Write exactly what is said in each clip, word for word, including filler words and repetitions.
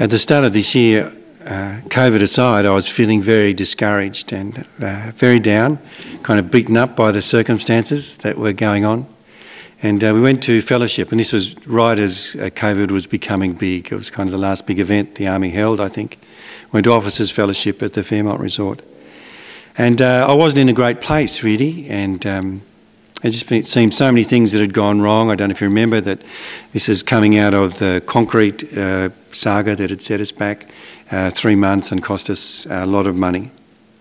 At the start of this year, uh, COVID aside, I was feeling very discouraged and uh, very down, kind of beaten up by the circumstances that were going on. And uh, we went to fellowship, and this was right as uh, COVID was becoming big. It was kind of the last big event the Army held, I think. Went to officers' fellowship at the Fairmont Resort. And uh, I wasn't in a great place, really, and um, it just been, it seemed so many things that had gone wrong. I don't know if you remember that this is coming out of the concrete uh, saga that had set us back uh, three months and cost us a lot of money.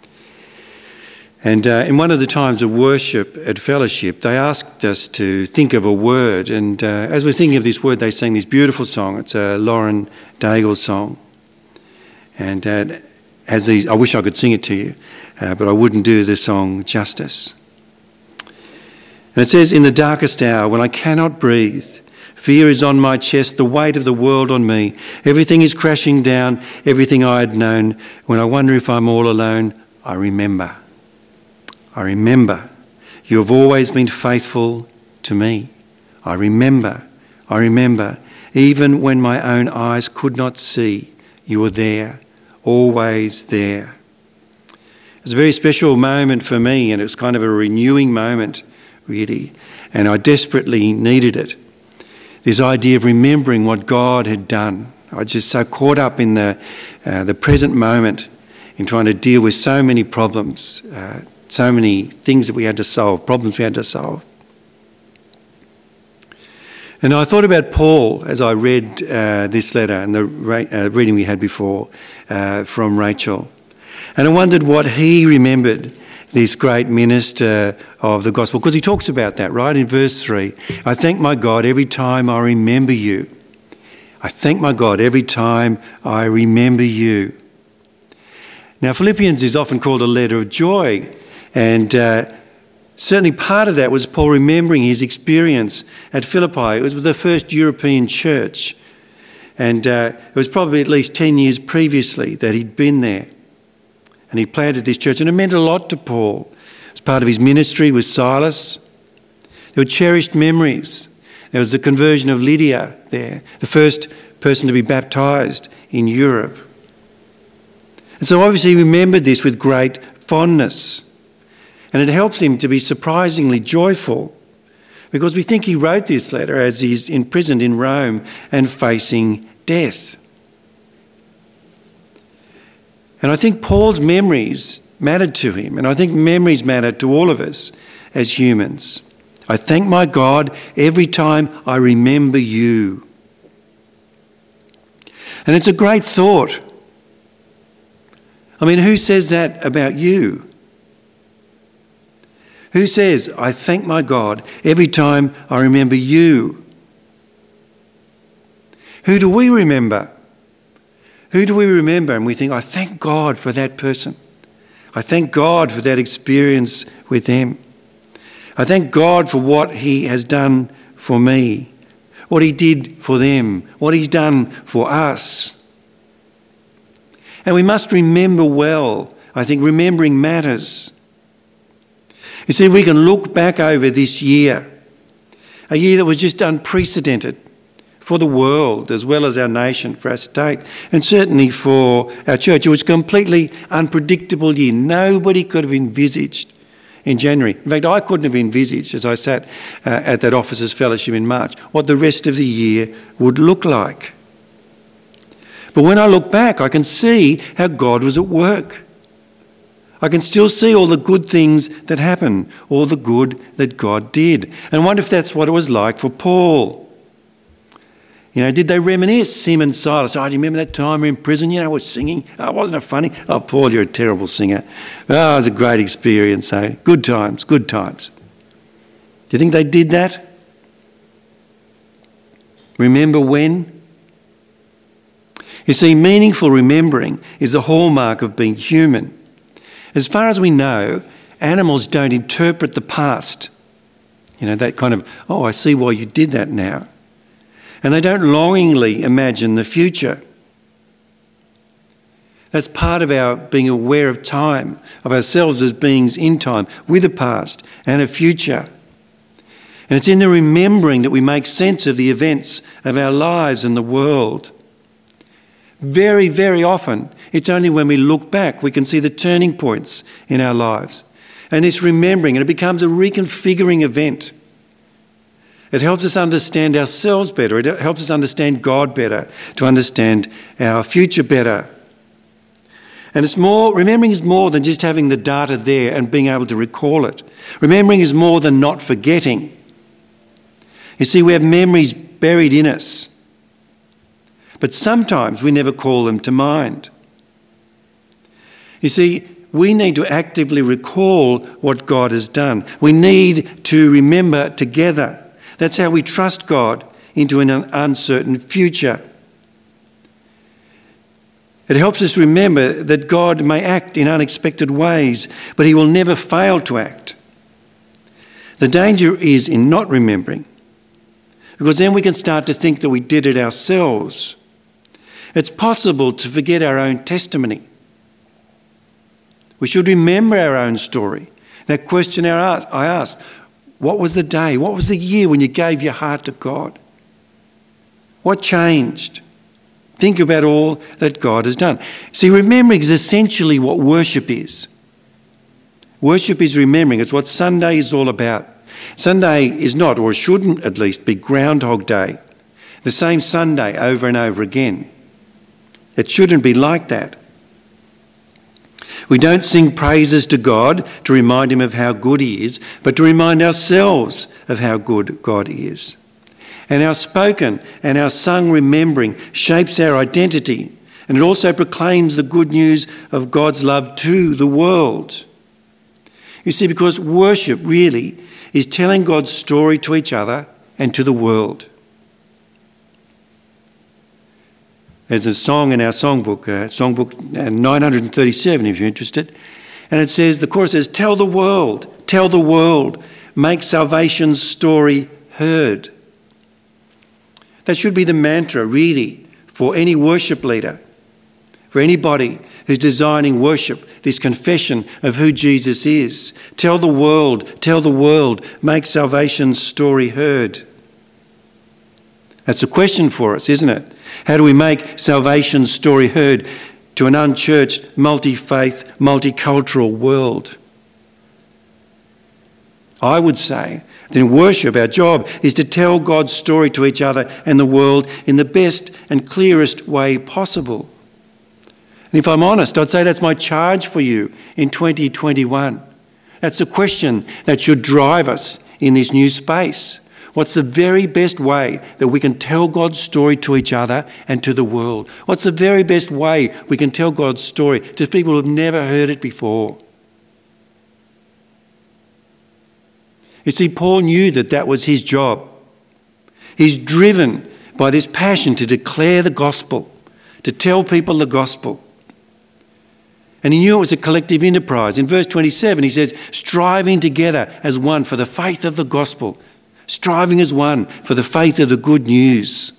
And uh, in one of the times of worship at fellowship, they asked us to think of a word. And uh, as we're thinking of this word, they sang this beautiful song. It's a Lauren Daigle song. And uh, as these, I wish I could sing it to you, uh, but I wouldn't do the song justice. And it says, "In the darkest hour, when I cannot breathe, fear is on my chest, the weight of the world on me. Everything is crashing down, everything I had known. When I wonder if I'm all alone, I remember. I remember. You have always been faithful to me. I remember. I remember. Even when my own eyes could not see, you were there, always there." It was a very special moment for me, and it was kind of a renewing moment, really, and I desperately needed it. This idea of remembering what God had done. I was just so caught up in the uh, the present moment, in trying to deal with so many problems, uh, so many things that we had to solve, problems we had to solve. And I thought about Paul as I read uh, this letter and the ra- uh, reading we had before uh, from Rachel. And I wondered what he remembered, this great minister of the gospel, because he talks about that, right, in verse three. "I thank my God every time I remember you. I thank my God every time I remember you." Now, Philippians is often called a letter of joy, and uh, certainly part of that was Paul remembering his experience at Philippi. It was the first European church, and uh, it was probably at least ten years previously that he'd been there. And he planted this church, and it meant a lot to Paul. It was part of his ministry with Silas. There were cherished memories. There was the conversion of Lydia there, the first person to be baptised in Europe. And so obviously he remembered this with great fondness. And it helps him to be surprisingly joyful, because we think he wrote this letter as he's imprisoned in Rome and facing death. And I think Paul's memories mattered to him, and I think memories matter to all of us as humans. I thank my God every time I remember you. And it's a great thought. I mean, who says that about you? Who says, "I thank my God every time I remember you"? Who do we remember? Who do we remember and we think, "I thank God for that person. I thank God for that experience with them. I thank God for what he has done for me, what he did for them, what he's done for us." And we must remember well. I think remembering matters. You see, we can look back over this year, a year that was just unprecedented for the world as well as our nation, for our state, and certainly for our church. It was a completely unpredictable year. Nobody could have envisaged in January. In fact, I couldn't have envisaged, as I sat uh, at that officers' fellowship in March, what the rest of the year would look like. But when I look back, I can see how God was at work. I can still see all the good things that happened, all the good that God did. And I wonder if that's what it was like for Paul. You know, did they reminisce, him and Silas? "Oh, do you remember that time we were in prison? You know, we're singing. Oh, wasn't it funny? Oh, Paul, you're a terrible singer. Oh, it was a great experience. Eh? Good times, good times." Do you think they did that? Remember when? You see, meaningful remembering is a hallmark of being human. As far as we know, animals don't interpret the past. You know, that kind of, "Oh, I see why you did that now." And they don't longingly imagine the future. That's part of our being aware of time, of ourselves as beings in time, with a past and a future. And it's in the remembering that we make sense of the events of our lives and the world. Very, very often, it's only when we look back we can see the turning points in our lives. And this remembering, and it becomes a reconfiguring event. It helps us understand ourselves better. It helps us understand God better, to understand our future better. And it's more, remembering is more than just having the data there and being able to recall it. Remembering is more than not forgetting. You see, we have memories buried in us, but sometimes we never call them to mind. You see, we need to actively recall what God has done. We need to remember together. That's how we trust God into an uncertain future. It helps us remember that God may act in unexpected ways, but he will never fail to act. The danger is in not remembering, because then we can start to think that we did it ourselves. It's possible to forget our own testimony. We should remember our own story. That question I asked, what was the day, what was the year when you gave your heart to God? What changed? Think about all that God has done. See, remembering is essentially what worship is. Worship is remembering. It's what Sunday is all about. Sunday is not, or shouldn't at least, be Groundhog Day. The same Sunday over and over again. It shouldn't be like that. We don't sing praises to God to remind him of how good he is, but to remind ourselves of how good God is. And our spoken and our sung remembering shapes our identity, and it also proclaims the good news of God's love to the world. You see, because worship really is telling God's story to each other and to the world. There's a song in our songbook, uh, songbook nine thirty-seven if you're interested, and it says, the chorus says, tell the world, tell the world, make salvation's story heard. That should be the mantra, really, for any worship leader, for anybody who's designing worship, this confession of who Jesus is. Tell the world, tell the world, make salvation's story heard. That's a question for us, isn't it? How do we make salvation's story heard to an unchurched, multi-faith, multicultural world? I would say that in worship, our job is to tell God's story to each other and the world in the best and clearest way possible. And if I'm honest, I'd say that's my charge for you in twenty twenty-one. That's the question that should drive us in this new space. What's the very best way that we can tell God's story to each other and to the world? What's the very best way we can tell God's story to people who have never heard it before? You see, Paul knew that that was his job. He's driven by this passion to declare the gospel, to tell people the gospel. And he knew it was a collective enterprise. In verse twenty-seven, he says, striving together as one for the faith of the gospel, striving as one for the faith of the good news.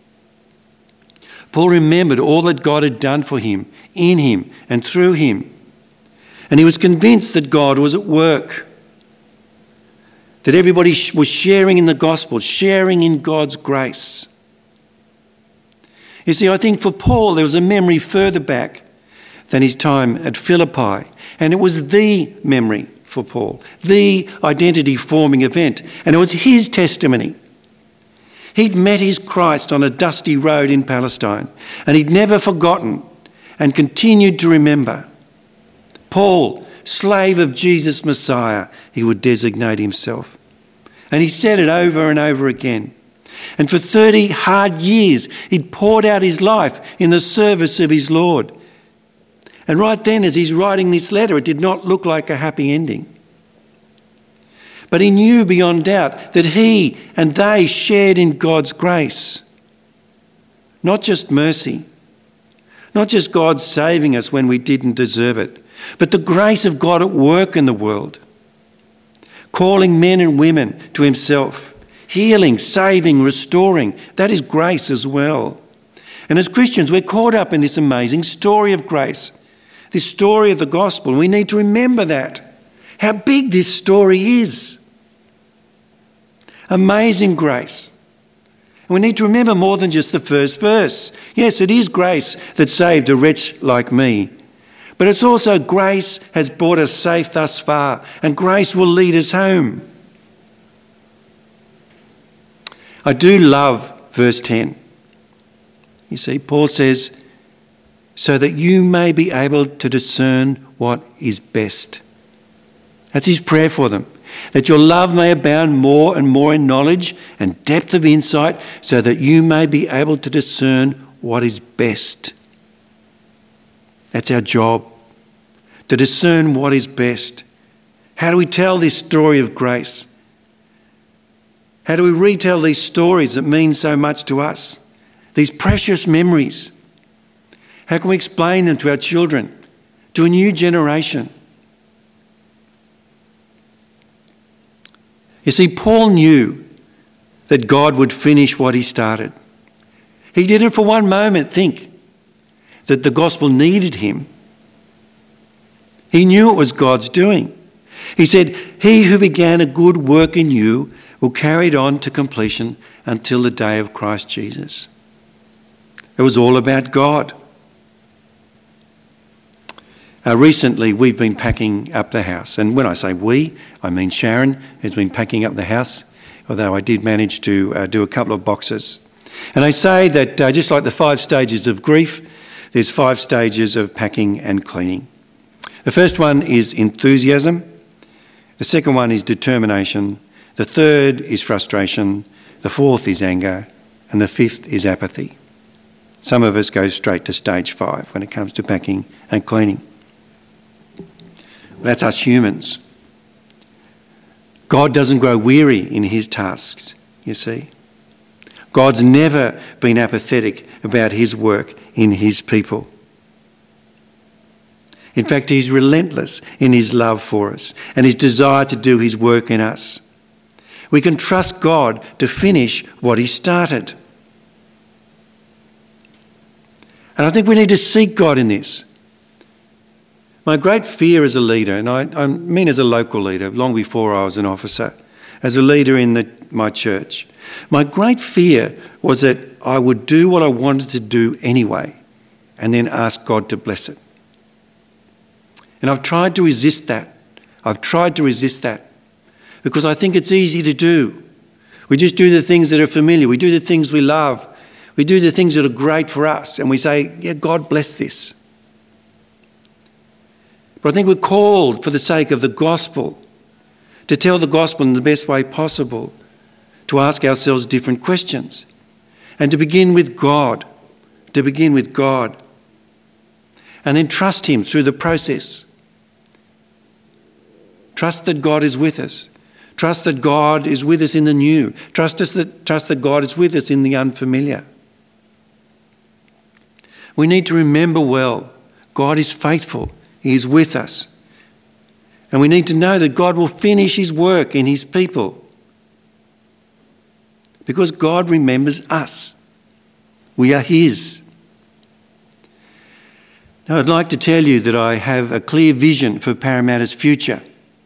Paul remembered all that God had done for him, in him and through him. And he was convinced that God was at work, that everybody was sharing in the gospel, sharing in God's grace. You see, I think for Paul there was a memory further back than his time at Philippi, and it was the memory for Paul, the identity-forming event, and it was his testimony. He'd met his Christ on a dusty road in Palestine, and he'd never forgotten and continued to remember. Paul, slave of Jesus Messiah, he would designate himself. And he said it over and over again. And for thirty hard years, he'd poured out his life in the service of his Lord. And right then, as he's writing this letter, it did not look like a happy ending. But he knew beyond doubt that he and they shared in God's grace. Not just mercy, not just God saving us when we didn't deserve it, but the grace of God at work in the world, calling men and women to himself, healing, saving, restoring. That is grace as well. And as Christians, we're caught up in this amazing story of grace, this story of the gospel. We need to remember that, how big this story is. Amazing grace. And we need to remember more than just the first verse. Yes, it is grace that saved a wretch like me. But it's also grace has brought us safe thus far, and grace will lead us home. I do love verse ten. You see, Paul says, so that you may be able to discern what is best. That's his prayer for them. That your love may abound more and more in knowledge and depth of insight, so that you may be able to discern what is best. That's our job, to discern what is best. How do we tell this story of grace? How do we retell these stories that mean so much to us? These precious memories. How can we explain them to our children, to a new generation? You see, Paul knew that God would finish what he started. He didn't for one moment think that the gospel needed him. He knew it was God's doing. He said, he who began a good work in you will carry it on to completion until the day of Christ Jesus. It was all about God. Uh, recently, we've been packing up the house. And when I say we, I mean Sharon has been packing up the house, although I did manage to uh, do a couple of boxes. And I say that uh, just like the five stages of grief, there's five stages of packing and cleaning. The first one is enthusiasm. The second one is determination. The third is frustration. The fourth is anger. And the fifth is apathy. Some of us go straight to stage five when it comes to packing and cleaning. That's us humans. God doesn't grow weary in his tasks, you see. God's never been apathetic about his work in his people. In fact, he's relentless in his love for us and his desire to do his work in us. We can trust God to finish what he started. And I think we need to seek God in this. My great fear as a leader, and I, I mean as a local leader, long before I was an officer, as a leader in the, my church, my great fear was that I would do what I wanted to do anyway and then ask God to bless it. And I've tried to resist that. I've tried to resist that because I think it's easy to do. We just do the things that are familiar. We do the things we love. We do the things that are great for us and we say, yeah, God bless this. But I think we're called for the sake of the gospel to tell the gospel in the best way possible, to ask ourselves different questions and to begin with God, to begin with God and then trust him through the process. Trust that God is with us. Trust that God is with us in the new. Trust us that, trust that God is with us in the unfamiliar. We need to remember well, God is faithful. He is with us. And we need to know that God will finish his work in his people. Because God remembers us. We are his. Now, I'd like to tell you that I have a clear vision for Parramatta's future.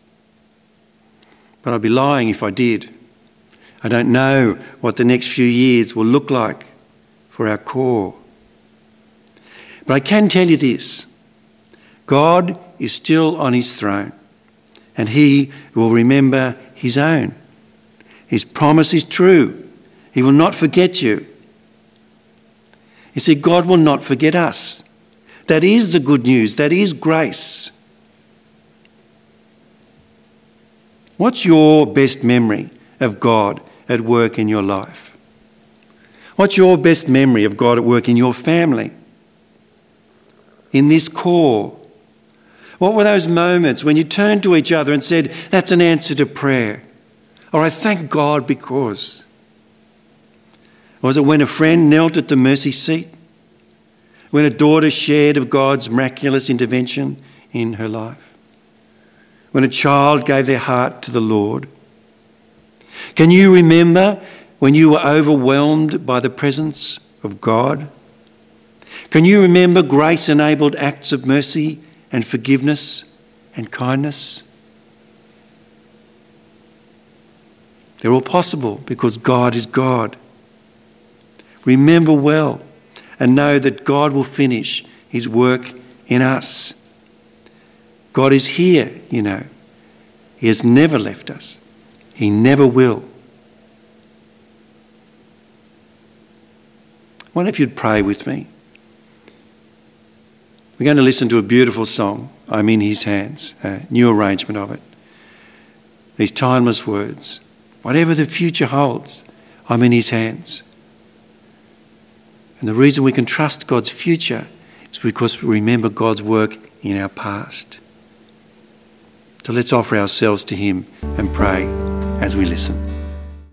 But I'd be lying if I did. I don't know what the next few years will look like for our core. But I can tell you this. God is still on his throne and he will remember his own. His promise is true. He will not forget you. You see, God will not forget us. That is the good news. That is grace. What's your best memory of God at work in your life? What's your best memory of God at work in your family? In this core? What were those moments when you turned to each other and said, that's an answer to prayer? Or I thank God because? Was it when a friend knelt at the mercy seat? When a daughter shared of God's miraculous intervention in her life? When a child gave their heart to the Lord? Can you remember when you were overwhelmed by the presence of God? Can you remember grace-enabled acts of mercy and forgiveness and kindness? They're all possible because God is God. Remember well and know that God will finish his work in us. God is here, you know. He has never left us. He never will. I wonder if you'd pray with me. We're going to listen to a beautiful song, I'm in his hands, a new arrangement of it. These timeless words. Whatever the future holds, I'm in his hands. And the reason we can trust God's future is because we remember God's work in our past. So let's offer ourselves to him and pray as we listen.